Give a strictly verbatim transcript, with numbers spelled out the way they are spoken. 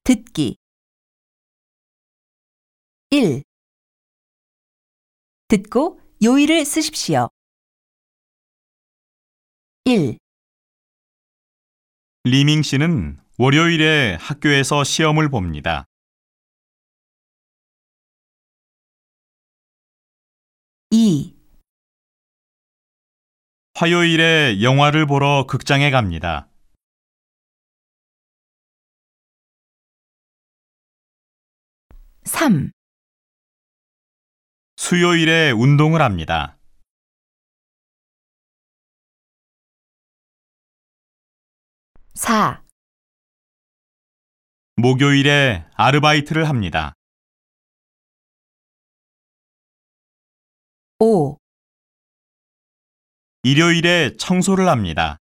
듣기 일. 듣고 요의를 쓰십시오. 일. 리밍 씨는 월요일에 학교에서 시험을 봅니다. 이. 화요일에 영화를 보러 극장에 갑니다. 삼. 수요일에 운동을 합니다. 사. 목요일에 아르바이트를 합니다. 오. 일요일에 청소를 합니다.